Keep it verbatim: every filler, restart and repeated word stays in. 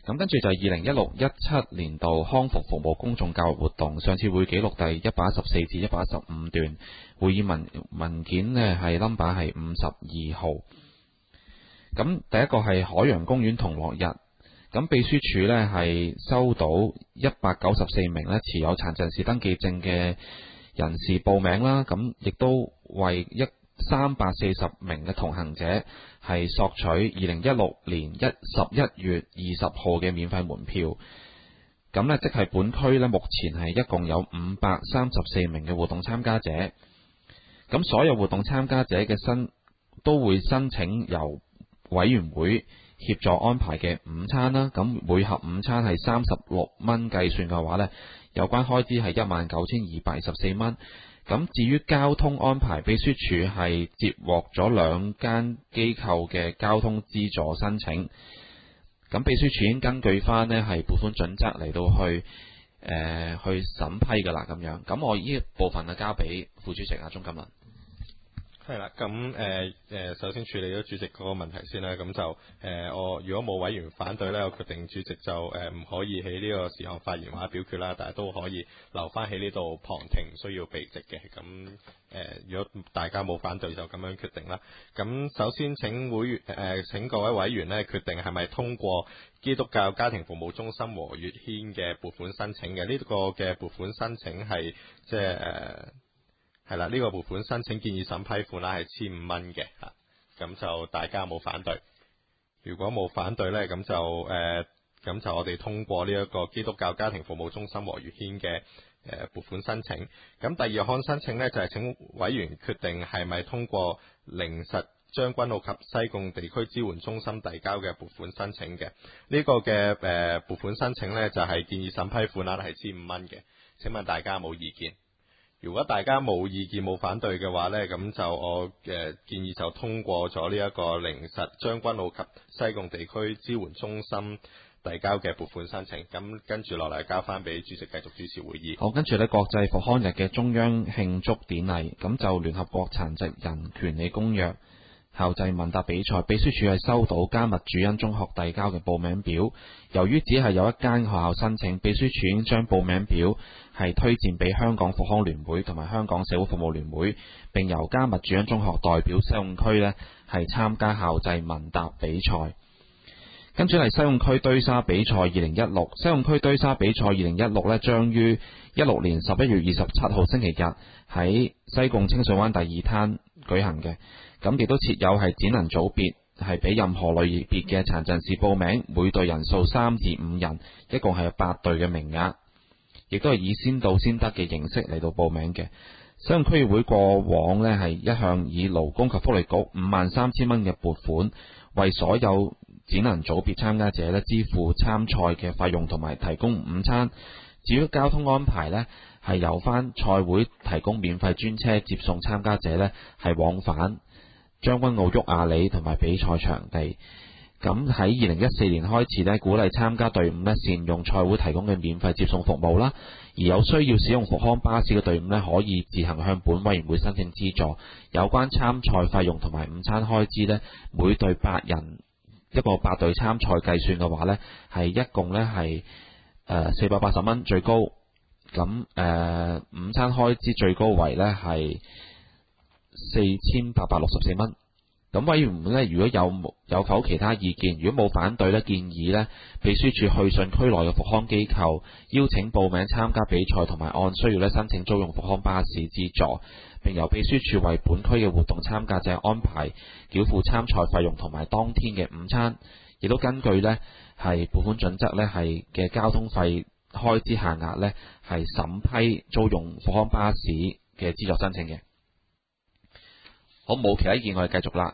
咁跟住就係二零一六一七年度康復服務公眾教育活動，上次會記錄第一百一十四至一百一十五段，會議文文件呢係 number 係五十二號。咁第一個係海洋公園同樂日，咁秘書處呢係收到一百九十四名呢持有殘疾人士登記證嘅人士報名啦，咁亦都為一三百四十名嘅同行者係索取二零一六年一十一月二十號嘅免費門票。咁呢，即係本區呢目前係一共有五百三十四名嘅活動參加者。咁所有活動參加者嘅申都會申請由委員會協助安排嘅午餐啦。咁每盒午餐係三十六蚊計算嘅話呢，有關開支係一萬九千二百二十四蚊。咁至於交通安排，秘書處係接獲咗兩間機構嘅交通資助申請。咁秘書處已經根據翻呢係撥款準則嚟到去誒、呃、去審批㗎啦，咁樣。咁我呢部分就交俾副主席阿鍾錦麟。 係啦，咁誒誒，首先處理咗主席嗰個問題先啦。咁就誒、呃，我如果冇委員反對咧，我決定主席就誒唔、呃、可以喺呢個時候發言或者表決啦，但係都可以留翻喺呢度旁聽，唔需要避席嘅。咁誒、呃，如果大家冇反對，就咁樣決定啦。咁首先請會員誒、呃、請各位委員咧決定係咪通過基督教家庭服務中心和月軒嘅撥款申請嘅。呢、這個嘅撥款申請係即係誒。呃係啦，呢、這個撥款申請建議審批款啦係千五蚊嘅嚇，咁就大家冇反對。如果冇反對呢，咁就誒，咁、呃、就我哋通過呢一個基督教家庭服務中心和月軒嘅誒撥款申請。咁第二項申請呢，就係、是、請委員決定係咪通過靈實將軍澳及西貢地區支援中心遞交嘅撥款申請嘅。呢、這個嘅誒撥款申請呢，就係、是、建議審批款啦係千五蚊嘅。請問大家有冇意見？如果大家冇意見冇反對嘅話呢，咁就我嘅建議就通過咗呢一個靈實將軍澳及西貢地區支援中心遞交嘅撥款申請。咁跟住落嚟交翻俾主席繼續主持會議。 好，跟住呢國際復康日嘅中央慶祝典禮，咁就聯合國殘疾人權利公約校際問答比賽，秘書處係收到迦密主恩中學遞交嘅報名表。由於只係有一間學校申請，秘書處已經將報名表係推薦俾香港復康聯會同埋香港社會服務聯會，並由迦密主恩中學代表西貢區呢係參加校際問答比賽。跟住係西貢區堆沙比賽二零一六，西貢區堆沙比賽二零一六呢將於一六年十一月二十七號星期日喺西貢清水灣第二灘舉行嘅。咁亦都設有係展能組別，係俾任何類別嘅殘疾人士報名，每隊人數三至五人，一共係有八隊嘅名額，亦都係以先到先得嘅形式嚟到報名嘅。西貢區議會過往呢係一向以勞工及福利局五萬三千蚊嘅撥款，為所有展能組別參加者呢支付參賽嘅費用同埋提供午餐。至於交通安排呢，係由翻賽會提供免費專車接送參加者呢係往返將軍澳、沃亞里同埋比賽場地。咁喺二零一四年開始呢，鼓勵參加隊伍呢善用賽會提供嘅免費接送服務啦。而有需要使用復康巴士嘅隊伍呢，可以自行向本委員會申請資助。有關參賽費用同埋午餐開支呢，每隊八人一個八隊參賽計算嘅話呢，係一共呢係誒四百八十蚊最高。咁誒、呃、午餐開支最高為呢係四千八百六十四蚊。咁委員會呢，如果有有否其他意見，如果冇反對呢，建議呢秘書處去信區內嘅復康機構，邀請報名參加比賽，同埋按需要呢申請租用復康巴士資助，並由秘書處為本區嘅活動參加者安排繳付參賽費用同埋當天嘅午餐，亦都根據呢係撥款準則呢係嘅交通費開支限額呢係審批租用復康巴士嘅資助申請嘅。好，冇其他意見，我哋繼續啦。